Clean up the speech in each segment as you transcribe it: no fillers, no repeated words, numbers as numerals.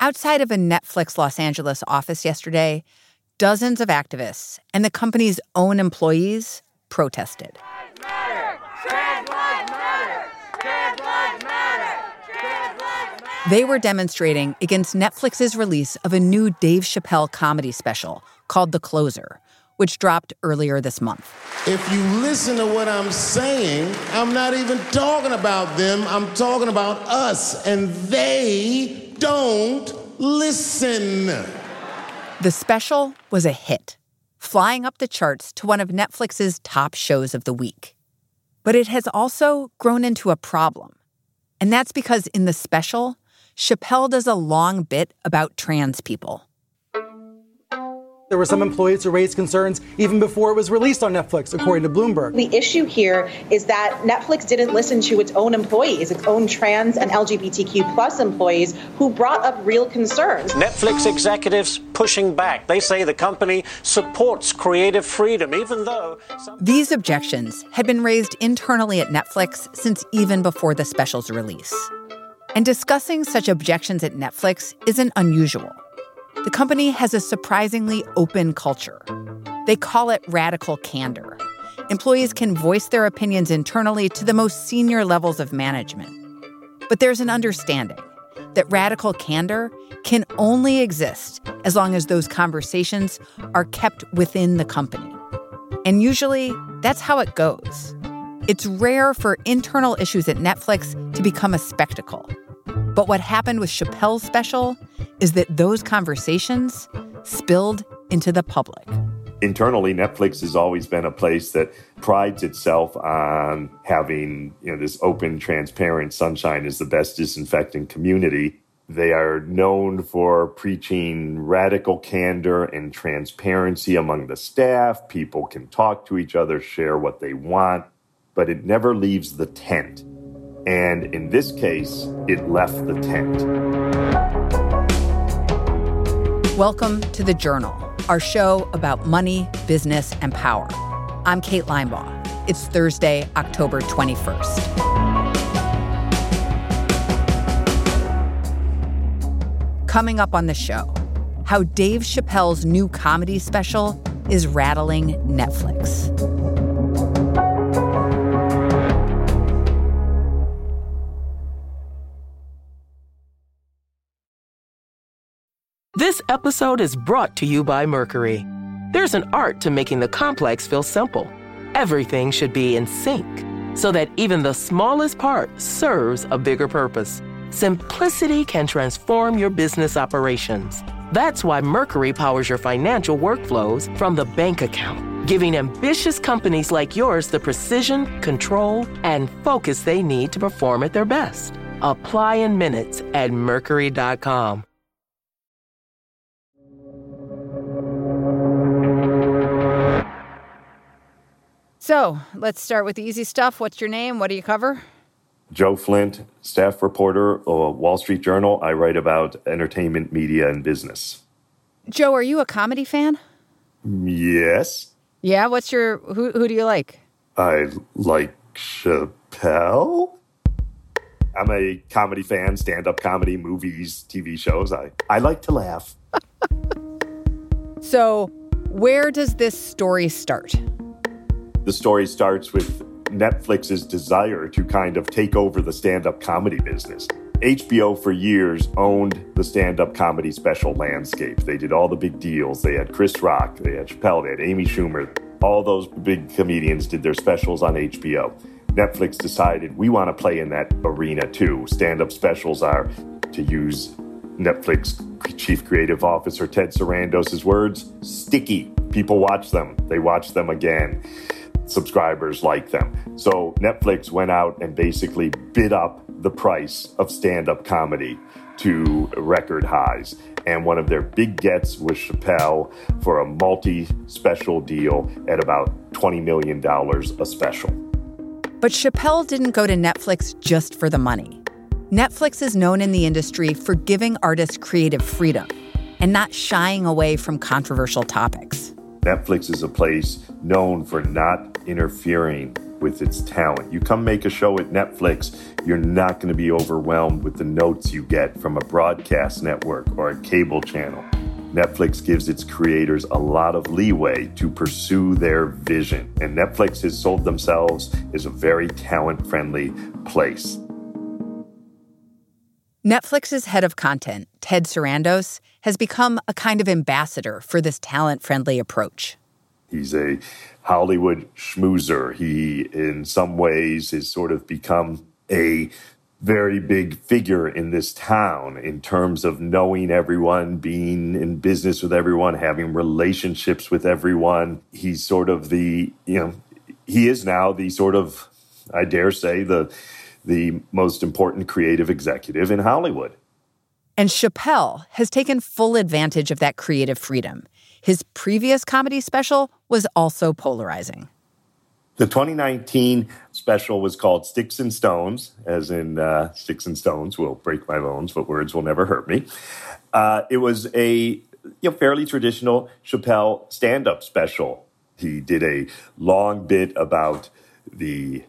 Outside of a Netflix Los Angeles office yesterday, dozens of activists and the company's own employees protested. They were demonstrating against Netflix's release of a new Dave Chappelle comedy special called The Closer, which dropped earlier this month. If you listen to what I'm saying, I'm not even talking about them. I'm talking about us, and they don't listen. The special was a hit, flying up the charts to one of Netflix's top shows of the week. But it has also grown into a problem. And that's because in the special, Chappelle does a long bit about trans people. There were some employees who raised concerns even before it was released on Netflix, according to Bloomberg. The issue here is that Netflix didn't listen to its own employees, its own trans and LGBTQ plus employees who brought up real concerns. Netflix executives pushing back. They say the company supports creative freedom, even though... These objections had been raised internally at Netflix since even before the special's release. And discussing such objections at Netflix isn't unusual. The company has a surprisingly open culture. They call it radical candor. Employees can voice their opinions internally to the most senior levels of management. But there's an understanding that radical candor can only exist as long as those conversations are kept within the company. And usually, that's how it goes. It's rare for internal issues at Netflix to become a spectacle. But what happened with Chappelle's special is that those conversations spilled into the public. Internally, Netflix has always been a place that prides itself on having, this open, transparent sunshine is the best disinfectant community. They are known for preaching radical candor and transparency among the staff. People can talk to each other, share what they want, but it never leaves the tent. And in this case, it left the tent. Welcome to The Journal, our show about money, business, and power. I'm Kate Linebaugh. It's Thursday, October 21st. Coming up on the show, how Dave Chappelle's new comedy special is rattling Netflix. This episode is brought to you by Mercury. There's an art to making the complex feel simple. Everything should be in sync so that even the smallest part serves a bigger purpose. Simplicity can transform your business operations. That's why Mercury powers your financial workflows from the bank account, giving ambitious companies like yours the precision, control, and focus they need to perform at their best. Apply in minutes at Mercury.com. So, let's start with the easy stuff. What's your name? What do you cover? Joe Flint, staff reporter, Wall Street Journal. I write about entertainment, media, and business. Joe, are you a comedy fan? Yes. Yeah? Who do you like? I like Chappelle. I'm a comedy fan, stand-up comedy, movies, TV shows. I like to laugh. So, where does this story start? The story starts with Netflix's desire to kind of take over the stand-up comedy business. HBO for years owned the stand-up comedy special landscape. They did all the big deals. They had Chris Rock, they had Chappelle, they had Amy Schumer. All those big comedians did their specials on HBO. Netflix decided we want to play in that arena too. Stand-up specials are, to use Netflix Chief Creative Officer Ted Sarandos' words, sticky. People watch them. They watch them again. Subscribers like them. So Netflix went out and basically bid up the price of stand-up comedy to record highs. And one of their big gets was Chappelle for a multi-special deal at about $20 million a special. But Chappelle didn't go to Netflix just for the money. Netflix is known in the industry for giving artists creative freedom and not shying away from controversial topics. Netflix is a place known for not interfering with its talent. You come make a show at Netflix, you're not going to be overwhelmed with the notes you get from a broadcast network or a cable channel. Netflix gives its creators a lot of leeway to pursue their vision, and Netflix has sold themselves as a very talent-friendly place. Netflix's head of content, Ted Sarandos, has become a kind of ambassador for this talent-friendly approach. He's a Hollywood schmoozer. He, in some ways, has sort of become a very big figure in this town in terms of knowing everyone, being in business with everyone, having relationships with everyone. He's sort of he is now the sort of, I dare say, the most important creative executive in Hollywood. And Chappelle has taken full advantage of that creative freedom. His previous comedy special was also polarizing. The 2019 special was called Sticks and Stones, as in sticks and stones will break my bones, but words will never hurt me. It was a fairly traditional Chappelle stand-up special. He did a long bit about the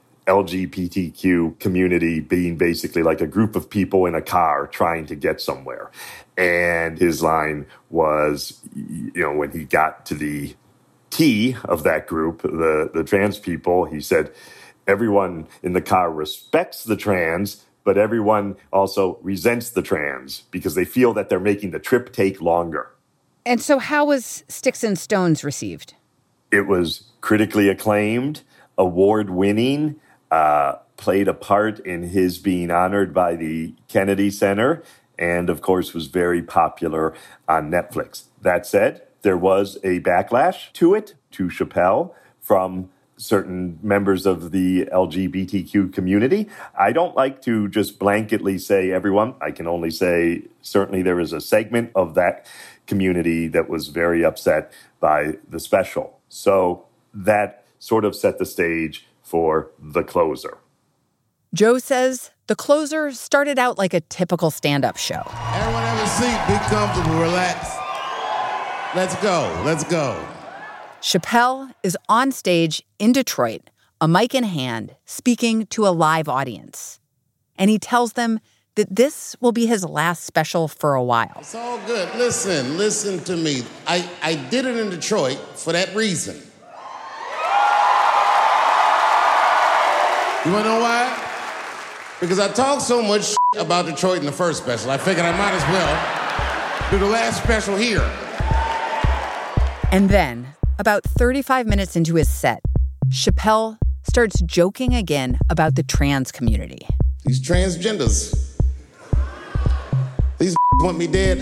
LGBTQ community being basically like a group of people in a car trying to get somewhere. And his line was, when he got to the T of that group, the trans people, he said, everyone in the car respects the trans, but everyone also resents the trans because they feel that they're making the trip take longer. And so how was Sticks and Stones received? It was critically acclaimed, award-winning, played a part in his being honored by the Kennedy Center, and of course was very popular on Netflix. That said, there was a backlash to Chappelle, from certain members of the LGBTQ community. I don't like to just blanketly say everyone. I can only say certainly there is a segment of that community that was very upset by the special. So that sort of set the stage for The Closer. Joe says The Closer started out like a typical stand-up show. Everyone have a seat, be comfortable, relax. Let's go. Chappelle is on stage in Detroit, a mic in hand, speaking to a live audience. And he tells them that this will be his last special for a while. It's all good. Listen to me. I did it in Detroit for that reason. You wanna know why? Because I talked so much about Detroit in the first special, I figured I might as well do the last special here. And then, about 35 minutes into his set, Chappelle starts joking again about the trans community. These transgenders, these want me dead.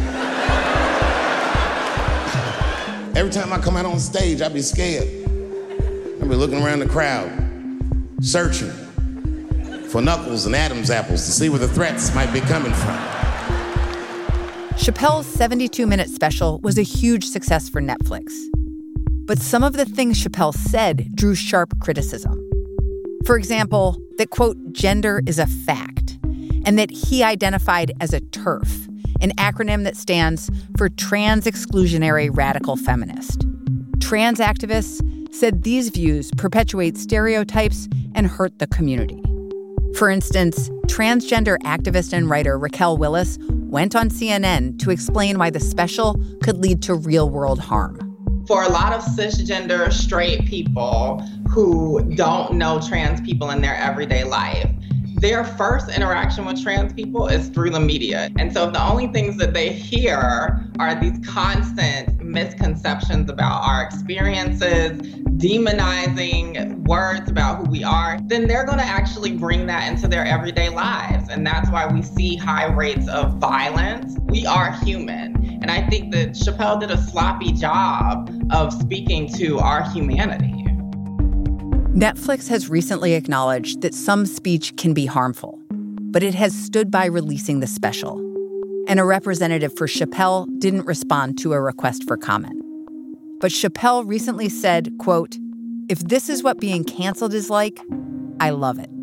Every time I come out on stage, I be scared. I be looking around the crowd, searching for knuckles and Adam's apples to see where the threats might be coming from. Chappelle's 72-minute special was a huge success for Netflix. But some of the things Chappelle said drew sharp criticism. For example, that, quote, gender is a fact, and that he identified as a TERF, an acronym that stands for Trans Exclusionary Radical Feminist. Trans activists said these views perpetuate stereotypes and hurt the community. For instance, transgender activist and writer Raquel Willis went on CNN to explain why the special could lead to real-world harm. For a lot of cisgender straight people who don't know trans people in their everyday life, their first interaction with trans people is through the media. And so if the only things that they hear are these constant misconceptions about our experiences, demonizing words about who we are, then they're going to actually bring that into their everyday lives. And that's why we see high rates of violence. We are human. And I think that Chappelle did a sloppy job of speaking to our humanity. Netflix has recently acknowledged that some speech can be harmful, but it has stood by releasing the special. And a representative for Chappelle didn't respond to a request for comment. But Chappelle recently said, quote, "If this is what being canceled is like, I love it."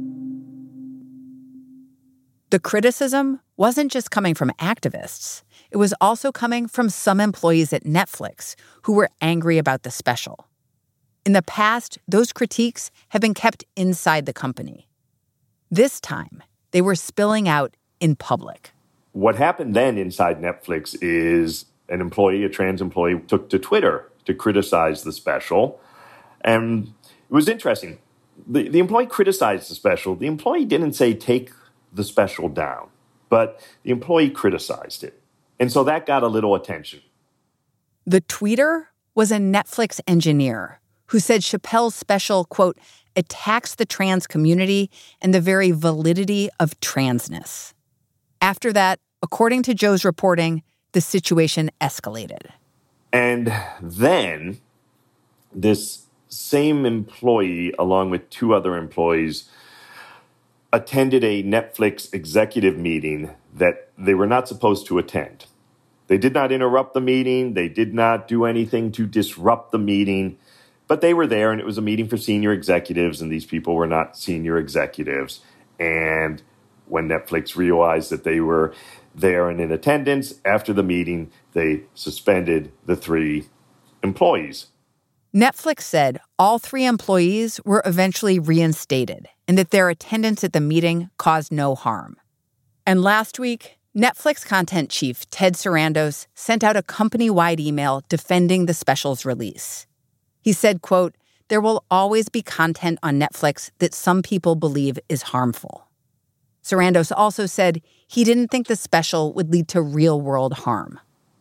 The criticism wasn't just coming from activists. It was also coming from some employees at Netflix who were angry about the special. In the past, those critiques have been kept inside the company. This time, they were spilling out in public. What happened then inside Netflix is a trans employee, took to Twitter to criticize the special. And it was interesting. The employee criticized the special. The employee didn't say take the special down, but the employee criticized it. And so that got a little attention. The tweeter was a Netflix engineer who said Chappelle's special, quote, attacks the trans community and the very validity of transness. After that, according to Joe's reporting, the situation escalated. And then this same employee, along with two other employees, attended a Netflix executive meeting that they were not supposed to attend. They did not interrupt the meeting. They did not do anything to disrupt the meeting. But they were there, and it was a meeting for senior executives, and these people were not senior executives. And when Netflix realized that they were there and in attendance, after the meeting, they suspended the three employees. Netflix said all three employees were eventually reinstated and that their attendance at the meeting caused no harm. And last week, Netflix content chief Ted Sarandos sent out a company-wide email defending the special's release. He said, quote, there will always be content on Netflix that some people believe is harmful. Sarandos also said he didn't think the special would lead to real-world harm.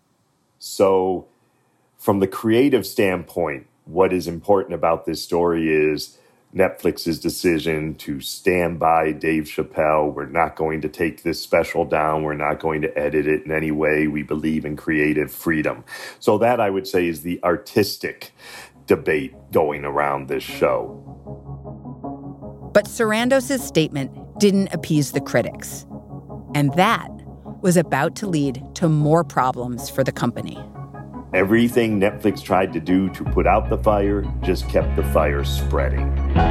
So from the creative standpoint, what is important about this story is Netflix's decision to stand by Dave Chappelle. We're not going to take this special down. We're not going to edit it in any way. We believe in creative freedom. So that, I would say, is the artistic debate going around this show. But Sarandos' statement didn't appease the critics. And that was about to lead to more problems for the company. Everything Netflix tried to do to put out the fire just kept the fire spreading.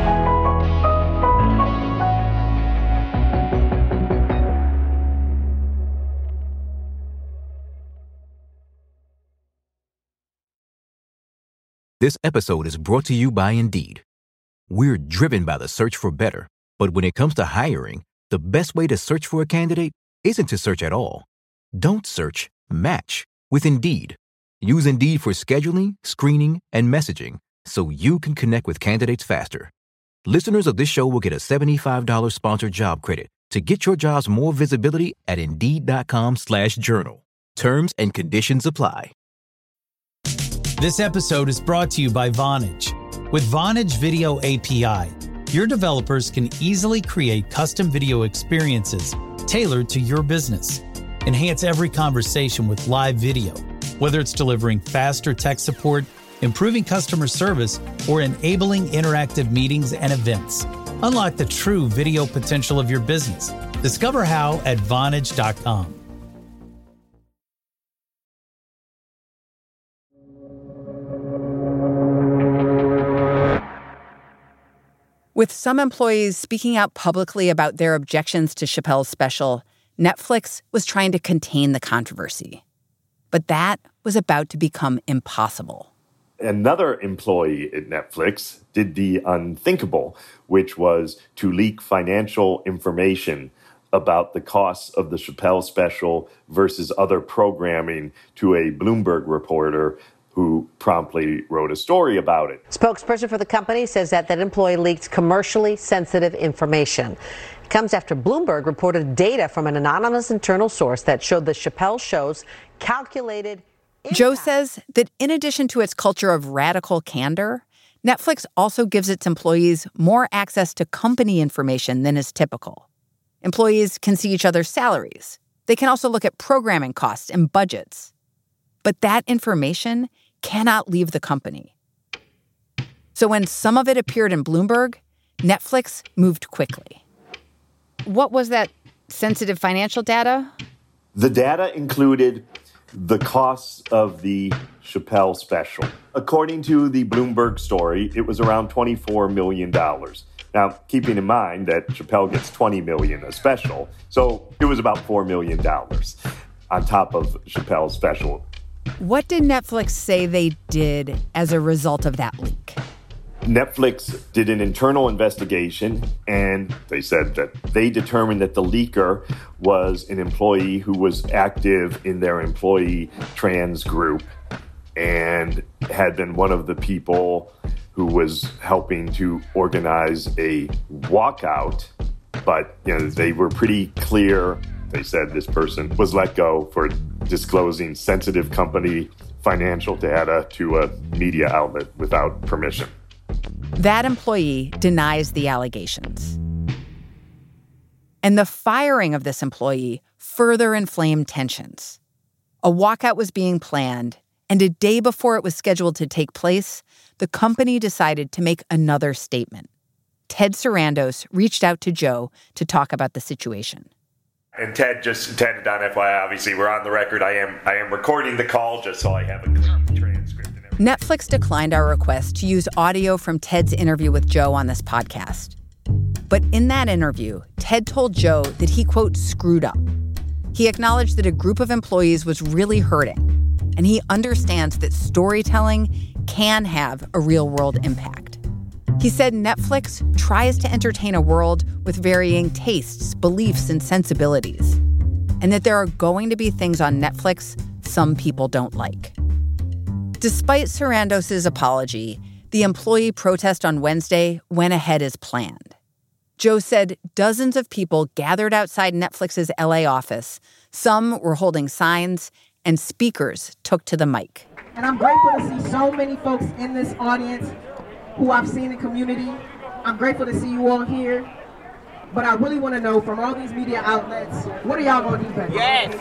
This episode is brought to you by Indeed. We're driven by the search for better, but when it comes to hiring, the best way to search for a candidate isn't to search at all. Don't search, match with Indeed. Use Indeed for scheduling, screening, and messaging so you can connect with candidates faster. Listeners of this show will get a $75 sponsored job credit to get your jobs more visibility at Indeed.com/journal. Terms and conditions apply. This episode is brought to you by Vonage. With Vonage Video API, your developers can easily create custom video experiences tailored to your business. Enhance every conversation with live video, whether it's delivering faster tech support, improving customer service, or enabling interactive meetings and events. Unlock the true video potential of your business. Discover how at Vonage.com. With some employees speaking out publicly about their objections to Chappelle's special, Netflix was trying to contain the controversy. But that was about to become impossible. Another employee at Netflix did the unthinkable, which was to leak financial information about the costs of the Chappelle special versus other programming to a Bloomberg reporter who promptly wrote a story about it. Spokesperson for the company says that employee leaked commercially sensitive information. It comes after Bloomberg reported data from an anonymous internal source that showed the Chappelle show's calculated impact. Joe says that in addition to its culture of radical candor, Netflix also gives its employees more access to company information than is typical. Employees can see each other's salaries. They can also look at programming costs and budgets. But that information cannot leave the company. So when some of it appeared in Bloomberg, Netflix moved quickly. What was that sensitive financial data? The data included the costs of the Chappelle special. According to the Bloomberg story, it was around $24 million. Now, keeping in mind that Chappelle gets $20 million a special, so it was about $4 million on top of Chappelle's special. What did Netflix say they did as a result of that leak? Netflix did an internal investigation, and they said that they determined that the leaker was an employee who was active in their employee trans group and had been one of the people who was helping to organize a walkout. But they were pretty clear. They said this person was let go for disclosing sensitive company financial data to a media outlet without permission. That employee denies the allegations. And the firing of this employee further inflamed tensions. A walkout was being planned, and a day before it was scheduled to take place, the company decided to make another statement. Ted Sarandos reached out to Joe to talk about the situation. And Ted, Ted, on FYI, obviously we're on the record. I am recording the call just so I have a clean transcript. Netflix declined our request to use audio from Ted's interview with Joe on this podcast. But in that interview, Ted told Joe that he, quote, screwed up. He acknowledged that a group of employees was really hurting, and he understands that storytelling can have a real-world impact. He said Netflix tries to entertain a world with varying tastes, beliefs, and sensibilities, and that there are going to be things on Netflix some people don't like. Despite Sarandos' apology, the employee protest on Wednesday went ahead as planned. Joe said dozens of people gathered outside Netflix's LA office. Some were holding signs, and speakers took to the mic. And I'm grateful to see so many folks in this audience who I've seen in community. I'm grateful to see you all here. But I really want to know from all these media outlets, what are y'all going to do better? Yes!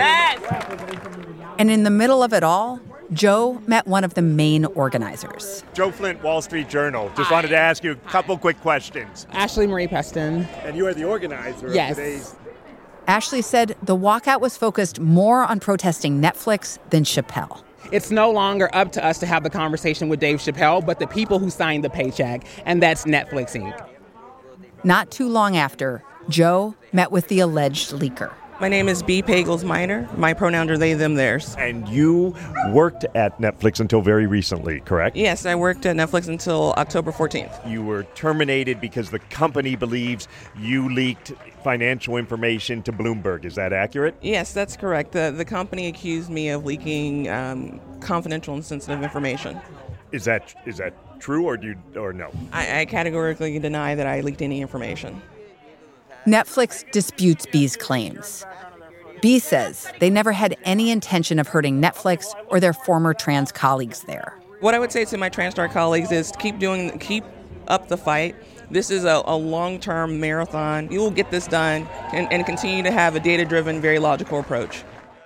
Yes! And in the middle of it all, Joe met one of the main organizers. Joe Flint, Wall Street Journal. Just wanted to ask you a couple quick questions. Ashley Marie Preston. And you are the organizer of today's... Ashley said the walkout was focused more on protesting Netflix than Chappelle. It's no longer up to us to have the conversation with Dave Chappelle, but the people who signed the paycheck, and that's Netflix Inc. Not too long after, Joe met with the alleged leaker. My name is B. Pagels Minor. My pronouns are they, them, theirs. And you worked at Netflix until very recently, correct? Yes, I worked at Netflix until October 14th. You were terminated because the company believes you leaked financial information to Bloomberg. Is that accurate? Yes, that's correct. The company accused me of leaking confidential and sensitive information. Is that true or no? I categorically deny that I leaked any information. Netflix disputes B's claims. B says they never had any intention of hurting Netflix or their former trans colleagues there. What I would say to my Transtar colleagues is keep up the fight. This is a long-term marathon. You will get this done and continue to have a data-driven, very logical approach.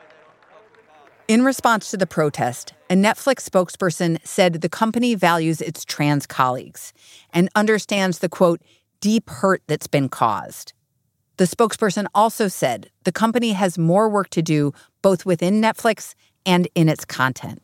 In response to the protest, a Netflix spokesperson said the company values its trans colleagues and understands the, quote, deep hurt that's been caused. The spokesperson also said the company has more work to do both within Netflix and in its content.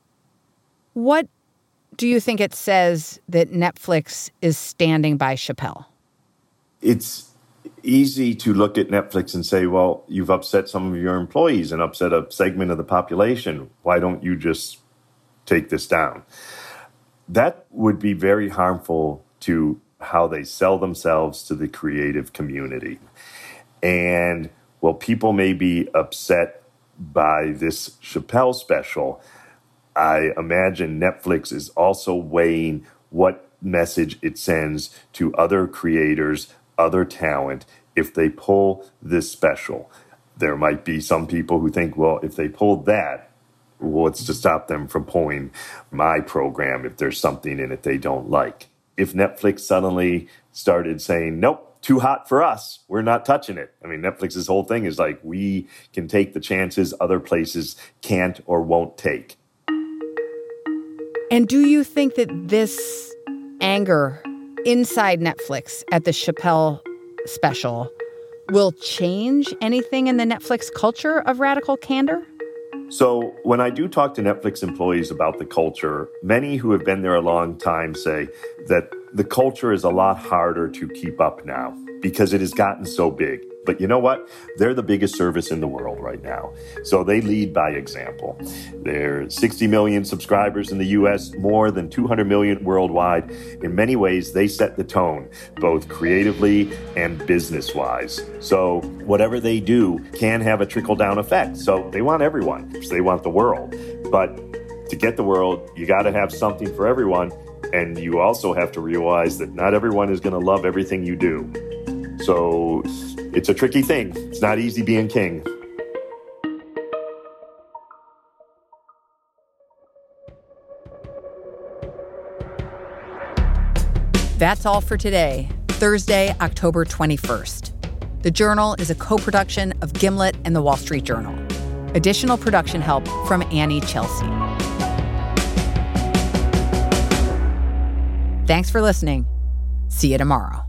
What do you think it says that Netflix is standing by Chappelle? It's easy to look at Netflix and say, well, you've upset some of your employees and upset a segment of the population. Why don't you just take this down? That would be very harmful to how they sell themselves to the creative community. And while people may be upset by this Chappelle special, I imagine Netflix is also weighing what message it sends to other creators, other talent, if they pull this special. There might be some people who think, well, if they pulled that, what's to stop them from pulling my program if there's something in it they don't like? If Netflix suddenly started saying, nope, too hot for us, we're not touching it. I mean, Netflix's whole thing is like, we can take the chances other places can't or won't take. And do you think that this anger inside Netflix at the Chappelle special will change anything in the Netflix culture of radical candor? So when I do talk to Netflix employees about the culture, many who have been there a long time say that the culture is a lot harder to keep up now because it has gotten so big. But you know what? They're the biggest service in the world right now. So they lead by example. They're 60 million subscribers in the U.S., more than 200 million worldwide. In many ways, they set the tone, both creatively and business-wise. So whatever they do can have a trickle-down effect. So they want everyone. They want the world. But to get the world, you got to have something for everyone. And you also have to realize that not everyone is going to love everything you do. So it's a tricky thing. It's not easy being king. That's all for today, Thursday, October 21st. The Journal is a co-production of Gimlet and The Wall Street Journal. Additional production help from Annie Chelsea. Thanks for listening. See you tomorrow.